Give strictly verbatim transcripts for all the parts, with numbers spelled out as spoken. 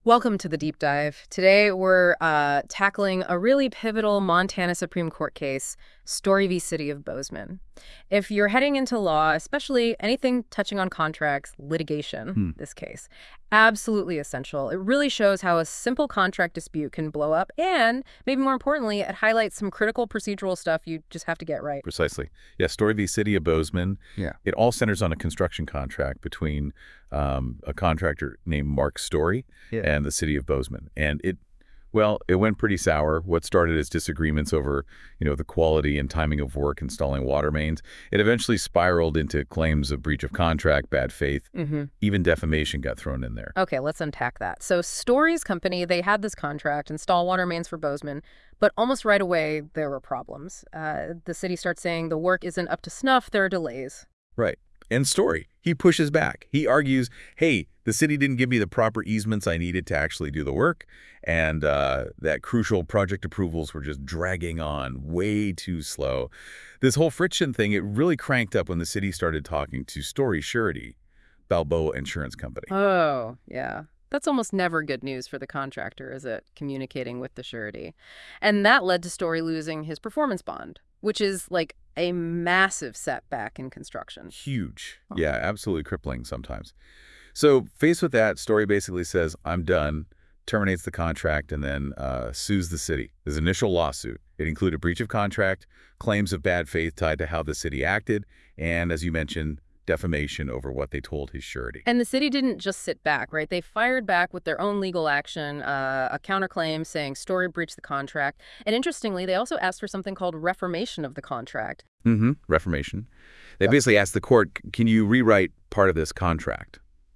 Welcome to the deep dive. Today we're uh, tackling a really pivotal Montana Supreme Court case, Story v. City of Bozeman. If you're heading into law, especially anything touching on contracts, litigation, Hmm. this case, absolutely essential. It really shows how a simple contract dispute can blow up, and maybe more importantly, it highlights some critical procedural stuff you just have to get right. Precisely. Yeah, Story v. City of Bozeman. Yeah. It all centers on a construction contract between um, a contractor named Mark Story Yeah. and the City of Bozeman. And it, well, it went pretty sour. What started as disagreements over, you know, the quality and timing of work installing water mains, it eventually spiraled into claims of breach of contract, bad faith, Mm-hmm. even defamation got thrown in there. Okay, let's unpack that. So Story's company, they had this contract, install water mains for Bozeman, but almost right away there were problems. Uh, the city starts saying the work isn't up to snuff, there are delays. Right. And Story, he pushes back. He argues, hey, the city didn't give me the proper easements I needed to actually do the work, and uh, that crucial project approvals were just dragging on way too slow. This whole friction thing, it really cranked up when the city started talking to Story Surety, Balboa Insurance Company. Oh, yeah. That's almost never good news for the contractor, is it? Communicating with the surety. And that led to Story losing his performance bond, which is like a massive setback in construction. Huge. Oh. Yeah, absolutely crippling sometimes. So faced with that, Story basically says, I'm done, terminates the contract, and then uh, sues the city. His initial lawsuit, it included breach of contract, claims of bad faith tied to how the city acted, and as you mentioned, defamation over what they told his surety. And the city didn't just sit back, right? They fired back with their own legal action, uh, a counterclaim saying Story breached the contract. And interestingly, they also asked for something called reformation of the contract. Mm-hmm. Reformation. They basically asked the court, can you rewrite part of this contract?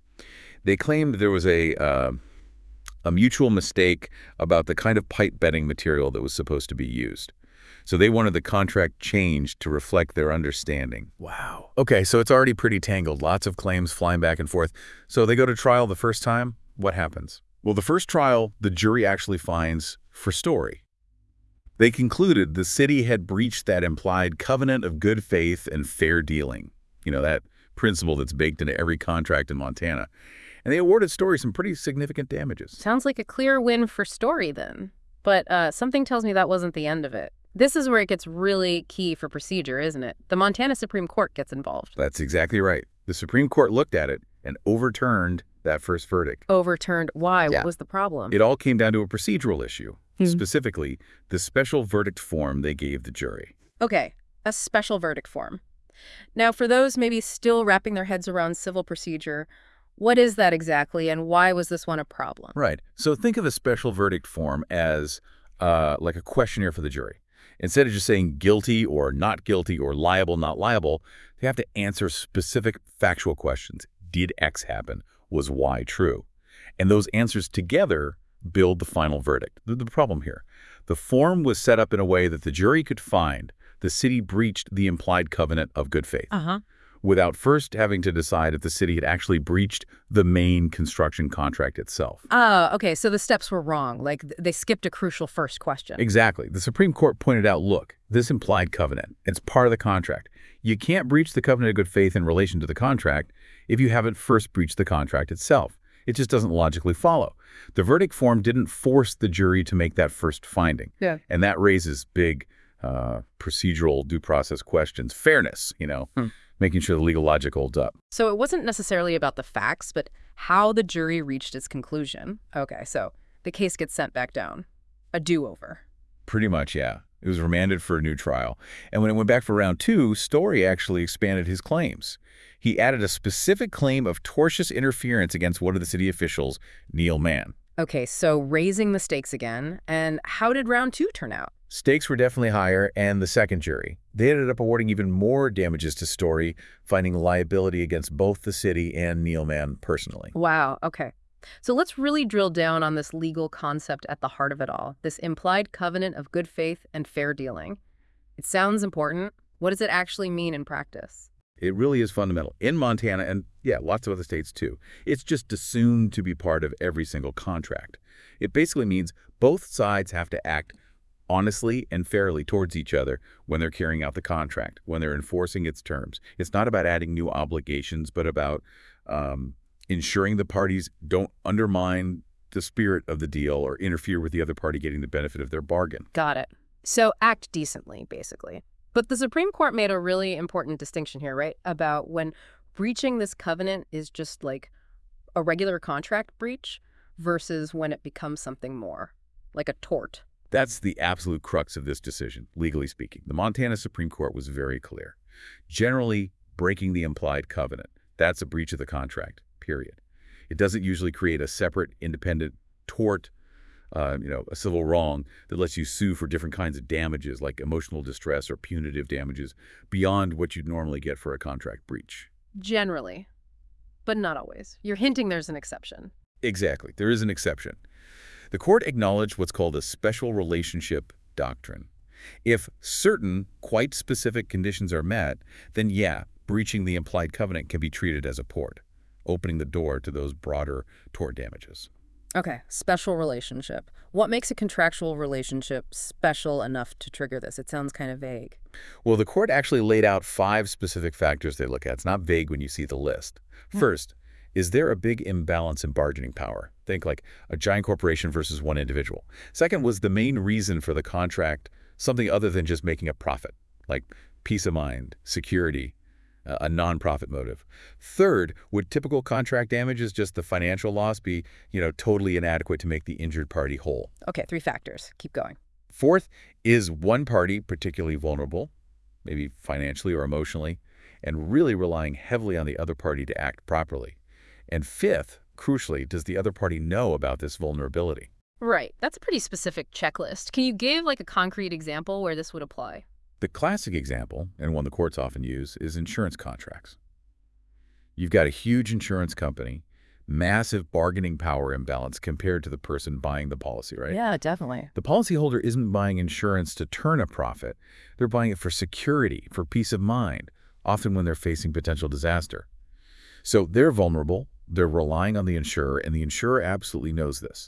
They claimed there was a uh, a mutual mistake about the kind of pipe bedding material that was supposed to be used. So they wanted the contract changed to reflect their understanding. Wow. Okay, so it's already pretty tangled. Lots of claims flying back and forth. So they go to trial the first time. What happens? Well, the first trial, the jury actually finds for Story. They concluded the city had breached that implied covenant of good faith and fair dealing. You know, that principle that's baked into every contract in Montana. And they awarded Story some pretty significant damages. Sounds like a clear win for Story then. But uh, something tells me that wasn't the end of it. This is where it gets really key for procedure, isn't it? The Montana Supreme Court gets involved. That's exactly right. The Supreme Court looked at it and overturned that first verdict. Overturned. Why? Yeah. What was the problem? It all came down to a procedural issue, Hmm. specifically the special verdict form they gave the jury. Okay, a special verdict form. Now, for those maybe still wrapping their heads around civil procedure, what is that exactly, and why was this one a problem? Right. So think of a special verdict form as uh, like a questionnaire for the jury. Instead of just saying guilty or not guilty or liable, not liable, they have to answer specific factual questions. Did X happen? Was Y true? And those answers together build the final verdict. The, the problem here, the form was set up in a way that the jury could find the city breached the implied covenant of good faith Uh-huh. without first having to decide if the city had actually breached the main construction contract itself. Oh, okay, so the steps were wrong. Like, th- they skipped a crucial first question. Exactly. The Supreme Court pointed out, look, this implied covenant, it's part of the contract. You can't breach the covenant of good faith in relation to the contract if you haven't first breached the contract itself. It just doesn't logically follow. The verdict form didn't force the jury to make that first finding. Yeah. And that raises big uh, procedural due process questions. Fairness, you know, Hmm. making sure the legal logic holds up. So it wasn't necessarily about the facts, but how the jury reached its conclusion. Okay, so the case gets sent back down. A do-over. Pretty much, yeah. It was remanded for a new trial. And when it went back for round two, Story actually expanded his claims. He added a specific claim of tortious interference against one of the city officials, Neil Mann. Okay, so raising the stakes again. And how did round two turn out? Stakes were definitely higher, and the second jury. They ended up awarding even more damages to Story, finding liability against both the city and Neil Mann personally. Wow, okay. So let's really drill down on this legal concept at the heart of it all, this implied covenant of good faith and fair dealing. It sounds important. What does it actually mean in practice? It really is fundamental. In Montana, and yeah, lots of other states too, it's just assumed to be part of every single contract. It basically means both sides have to act honestly and fairly towards each other when they're carrying out the contract, when they're enforcing its terms. It's not about adding new obligations, but about um, ensuring the parties don't undermine the spirit of the deal or interfere with the other party getting the benefit of their bargain. Got it. So act decently, basically. But the Supreme Court made a really important distinction here, right? About when breaching this covenant is just like a regular contract breach versus when it becomes something more, like a tort. That's the absolute crux of this decision, legally speaking. The Montana Supreme Court was very clear. Generally, breaking the implied covenant, that's a breach of the contract, period. It doesn't usually create a separate, independent tort, uh, you know, a civil wrong that lets you sue for different kinds of damages like emotional distress or punitive damages beyond what you'd normally get for a contract breach. Generally, but not always. You're hinting there's an exception. Exactly. There is an exception. The court acknowledged what's called a special relationship doctrine. If certain, quite specific conditions are met, then yeah, breaching the implied covenant can be treated as a tort, opening the door to those broader tort damages. Okay, special relationship. What makes a contractual relationship special enough to trigger this? It sounds kind of vague. Well, the court actually laid out five specific factors they look at. It's not vague when you see the list. Hmm. First, is there a big imbalance in bargaining power? Think like a giant corporation versus one individual. Second, was the main reason for the contract something other than just making a profit, like peace of mind, security, a non-profit motive? Third, would typical contract damages, just the financial loss, be, you know, totally inadequate to make the injured party whole? Okay, three factors. Keep going. Fourth, is one party particularly vulnerable, maybe financially or emotionally, and really relying heavily on the other party to act properly? And fifth, crucially, does the other party know about this vulnerability? Right. That's a pretty specific checklist. Can you give like a concrete example where this would apply? The classic example, and one the courts often use, is insurance contracts. You've got a huge insurance company, massive bargaining power imbalance compared to the person buying the policy, right? Yeah, definitely. The policyholder isn't buying insurance to turn a profit. They're buying it for security, for peace of mind, often when they're facing potential disaster. So they're vulnerable, they're relying on the insurer, and the insurer absolutely knows this.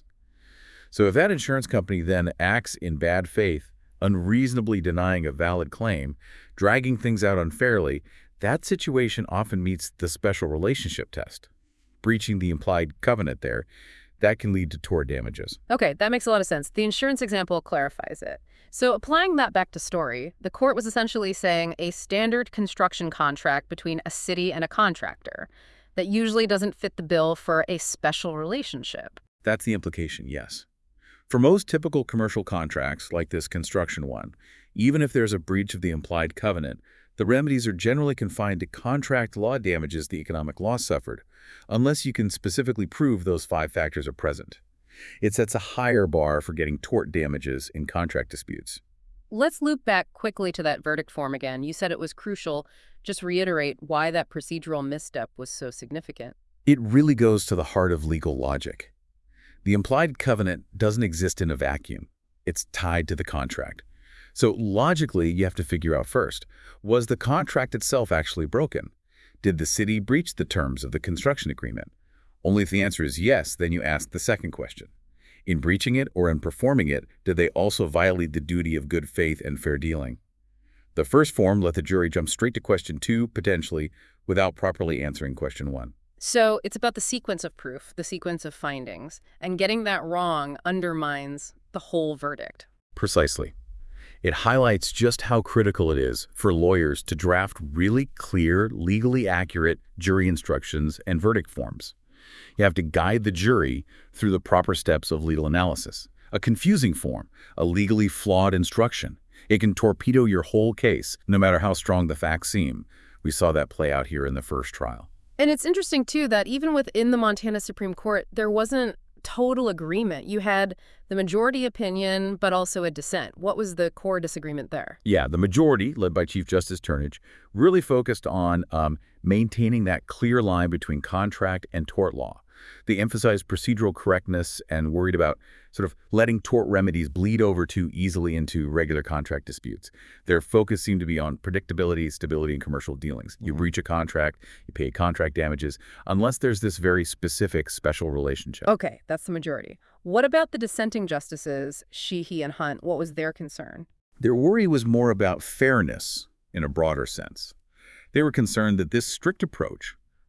So if that insurance company then acts in bad faith, unreasonably denying a valid claim, dragging things out unfairly, that situation often meets the special relationship test. Breaching the implied covenant there, that can lead to tort damages. Okay, that makes a lot of sense. The insurance example clarifies it. So applying that back to Story, the court was essentially saying a standard construction contract between a city and a contractor that usually doesn't fit the bill for a special relationship. That's the implication, yes. For most typical commercial contracts, like this construction one, even if there's a breach of the implied covenant, the remedies are generally confined to contract law damages the economic loss suffered, unless you can specifically prove those five factors are present. It sets a higher bar for getting tort damages in contract disputes. Let's loop back quickly to that verdict form again. You said it was crucial. Just reiterate why that procedural misstep was so significant. It really goes to the heart of legal logic. The implied covenant doesn't exist in a vacuum. It's tied to the contract. So logically, you have to figure out first, was the contract itself actually broken? Did the city breach the terms of the construction agreement? Only if the answer is yes, then you ask the second question. In breaching it or in performing it, did they also violate the duty of good faith and fair dealing? The first form let the jury jump straight to question two, potentially, without properly answering question one. So it's about the sequence of proof, the sequence of findings, and getting that wrong undermines the whole verdict. Precisely. It highlights just how critical it is for lawyers to draft really clear, legally accurate jury instructions and verdict forms. You have to guide the jury through the proper steps of legal analysis. A confusing form, a legally flawed instruction, it can torpedo your whole case, no matter how strong the facts seem. We saw that play out here in the first trial. And it's interesting, too, that even within the Montana Supreme Court, there wasn't total agreement. You had the majority opinion, but also a dissent. What was the core disagreement there? Yeah, the majority, led by Chief Justice Turnage, really focused on um, maintaining that clear line between contract and tort law. They emphasized procedural correctness and worried about sort of letting tort remedies bleed over too easily into regular contract disputes. Their focus seemed to be on predictability, stability, and commercial dealings. You breach a contract, you pay contract damages, unless there's this very specific special relationship. Okay, that's the majority. What about the dissenting justices, Sheehy and Hunt? What was their concern? Their worry was more about fairness in a broader sense. They were concerned that this strict approach,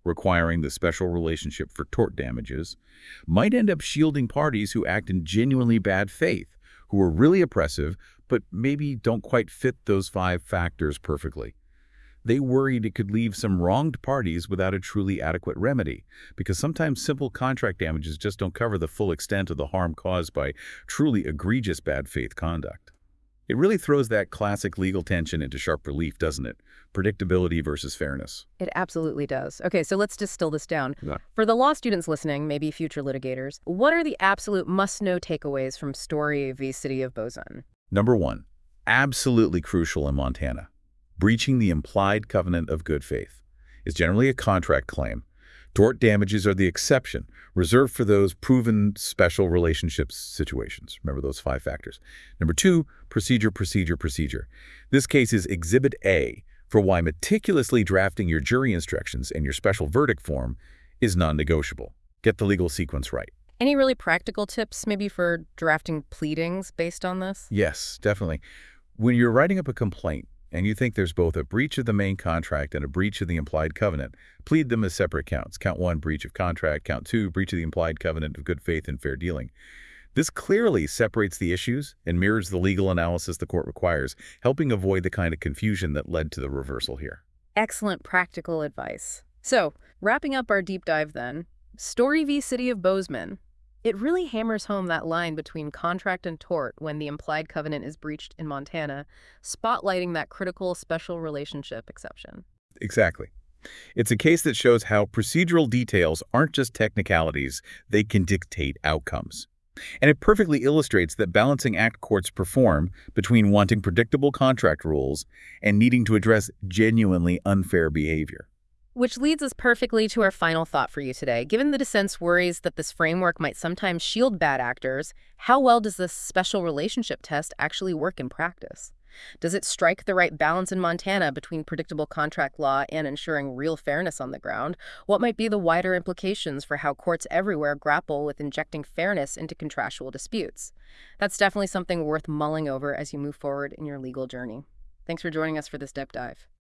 requiring the special relationship for tort damages, might end up shielding parties who act in genuinely bad faith, who are really oppressive, but maybe don't quite fit those five factors perfectly. They worried it could leave some wronged parties without a truly adequate remedy, because sometimes simple contract damages just don't cover the full extent of the harm caused by truly egregious bad faith conduct. It really throws that classic legal tension into sharp relief, doesn't it? Predictability versus fairness. It absolutely does. Okay, so let's distill this down. Yeah. For the law students listening, maybe future litigators, what are the absolute must-know takeaways from Story v. City of Bozeman? Number one, absolutely crucial in Montana. Breaching the implied covenant of good faith is generally a contract claim. Tort damages are the exception, reserved for those proven special relationships situations. Remember those five factors. Number two, procedure, procedure, procedure. This case is Exhibit A for why meticulously drafting your jury instructions and your special verdict form is non-negotiable. Get the legal sequence right. Any really practical tips maybe for drafting pleadings based on this? Yes, definitely. When you're writing up a complaint, and you think there's both a breach of the main contract and a breach of the implied covenant, plead them as separate counts. Count one, breach of contract. Count two, breach of the implied covenant of good faith and fair dealing. This clearly separates the issues and mirrors the legal analysis the court requires, helping avoid the kind of confusion that led to the reversal here. Excellent practical advice. So, wrapping up our deep dive then, Story v. City of Bozeman. It really hammers home that line between contract and tort when the implied covenant is breached in Montana, spotlighting that critical special relationship exception. Exactly. It's a case that shows how procedural details aren't just technicalities, they can dictate outcomes. And it perfectly illustrates that balancing act courts perform between wanting predictable contract rules and needing to address genuinely unfair behavior. Which leads us perfectly to our final thought for you today. Given the dissent's worries that this framework might sometimes shield bad actors, how well does this special relationship test actually work in practice? Does it strike the right balance in Montana between predictable contract law and ensuring real fairness on the ground? What might be the wider implications for how courts everywhere grapple with injecting fairness into contractual disputes? That's definitely something worth mulling over as you move forward in your legal journey. Thanks for joining us for this deep dive.